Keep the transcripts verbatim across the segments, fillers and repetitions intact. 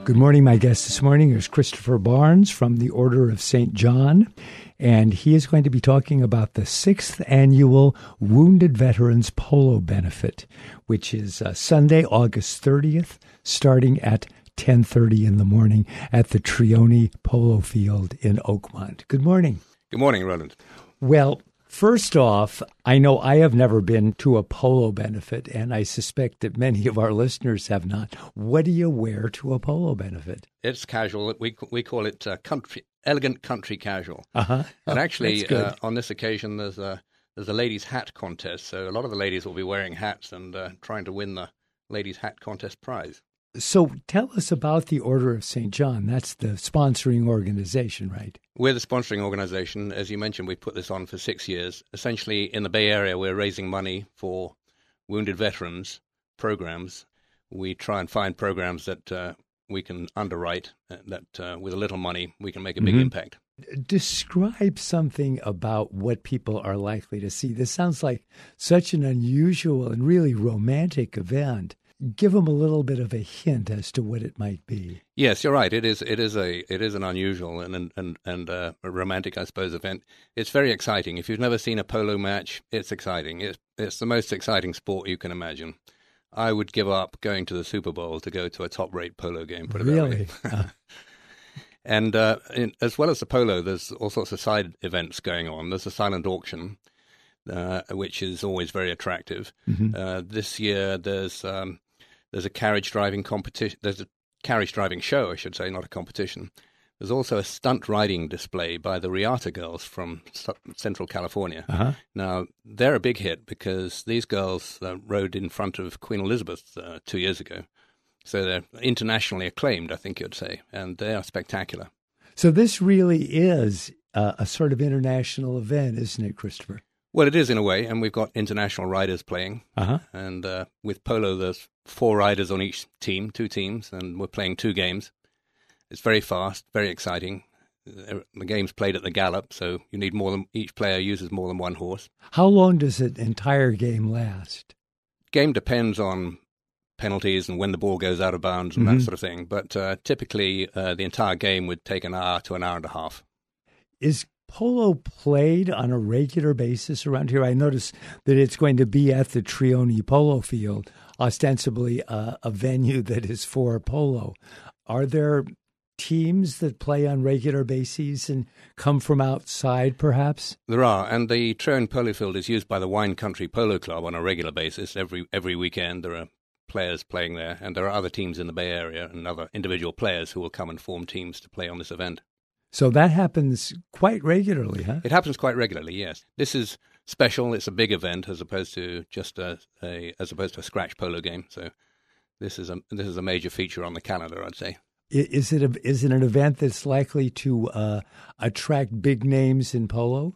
Good morning. My guest this morning is Christopher Barnes from the Order of Saint John, and he is going to be talking about the sixth annual Wounded Veterans Polo Benefit, which is uh, Sunday, August thirtieth, starting at ten thirty in the morning at the Trioni Polo Field in Oakmont. Good morning. Good morning, Roland. Well, first off, I know I have never been to a polo benefit, and I suspect that many of our listeners have not. What do you wear to a polo benefit? It's casual. We we call it uh, country, elegant country casual. Uh-huh. And Oh, actually, that's good. uh, on this occasion, there's a there's a ladies' hat contest. So a lot of the ladies will be wearing hats and uh, trying to win the ladies' hat contest prize. So tell us about the Order of Saint John. That's the sponsoring organization, right? We're the sponsoring organization. As you mentioned, we put this on for six years. Essentially, in the Bay Area, we're raising money for wounded veterans programs. We try and find programs that uh, we can underwrite, uh, that uh, with a little money, we can make a big Mhm. impact. Describe something about what people are likely to see. This sounds like such an unusual and really romantic event. Give them a little bit of a hint as to what it might be. Yes, you're right. It is. It is a. It is an unusual and and and uh, a romantic, I suppose, event. It's very exciting. If you've never seen a polo match, it's exciting. It's it's the most exciting sport you can imagine. I would give up going to the Super Bowl to go to a top-rate polo game. Put it Really? that way. Uh, And uh, in, as well as the polo, there's all sorts of side events going on. There's a silent auction, uh, which is always very attractive. mhm. Uh, this year, there's um, there's a carriage driving competition. There's a carriage driving show, I should say, not a competition. There's also a stunt riding display by the Riata girls from S- Central California. Uh-huh. Now, they're a big hit because these girls uh, rode in front of Queen Elizabeth uh, two years ago. So they're internationally acclaimed, I think you'd say, and they are spectacular. So this really is uh, a sort of international event, isn't it, Christopher? Well, it is in a way, and we've got international riders playing. Uh-huh. And uh, with polo, there's four riders on each team, two teams, and we're playing two games. It's very fast, very exciting. The game's played at the gallop, so you need more than each player uses more than one horse. How long does an entire game last? Game depends on penalties and when the ball goes out of bounds and Mhm. that sort of thing. But uh, typically, uh, the entire game would take an hour to an hour and a half. Is polo played on a regular basis around here? I notice that it's going to be at the Trioni Polo Field, ostensibly uh, a venue that is for polo. Are there teams that play on regular bases and come from outside, perhaps? There are, and the Trion Polo Field is used by the Wine Country Polo Club on a regular basis. Every every weekend there are players playing there, and there are other teams in the Bay Area and other individual players who will come and form teams to play on this event. So that happens quite regularly, huh? It happens quite regularly, yes. This is special. It's a big event as opposed to just a, a as opposed to a scratch polo game. So this is a this is a major feature on the calendar, I'd say. I- Is it a, is it an event that's likely to uh, attract big names in polo?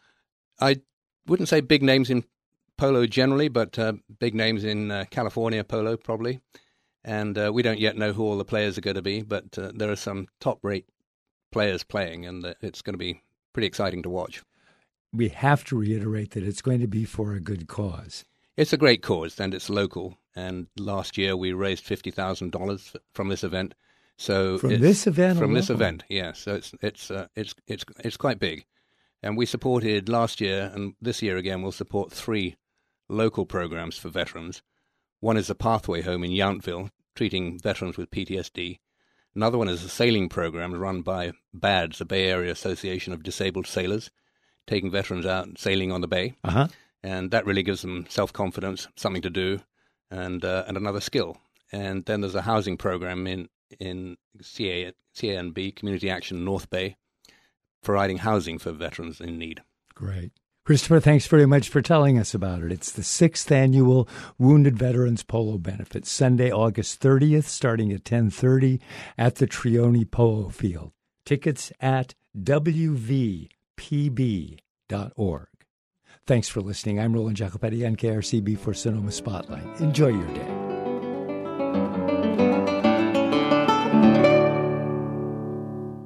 I wouldn't say big names in polo generally, but uh, big names in uh, California polo probably. And uh, we don't yet know who all the players are going to be, but uh, there are some top-rate players playing, and uh, it's going to be pretty exciting to watch. We have to reiterate that it's going to be for a good cause. It's a great cause, and it's local. And last year we raised fifty thousand dollars from this event. So From it's- this event from this alone? event, yeah. So it's it's uh, it's it's it's quite big, and we supported last year, and this year again we'll support three local programs for veterans. One is the Pathway Home in Yountville, treating veterans with P T S D. Another one is a sailing program run by B A D S, the Bay Area Association of Disabled Sailors, taking veterans out sailing on the bay, Uh-huh. and that really gives them self-confidence, something to do, and uh, and another skill. And then there's a housing program in in C A, C A N B, Community Action North Bay, providing housing for veterans in need. Great. Christopher, thanks very much for telling us about it. It's the sixth annual Wounded Veterans Polo Benefit, Sunday, August thirtieth, starting at ten thirty at the Trioni Polo Field. Tickets at w v p b dot org. Thanks for listening. I'm Roland Jacopetti on K R C B for Sonoma Spotlight. Enjoy your day.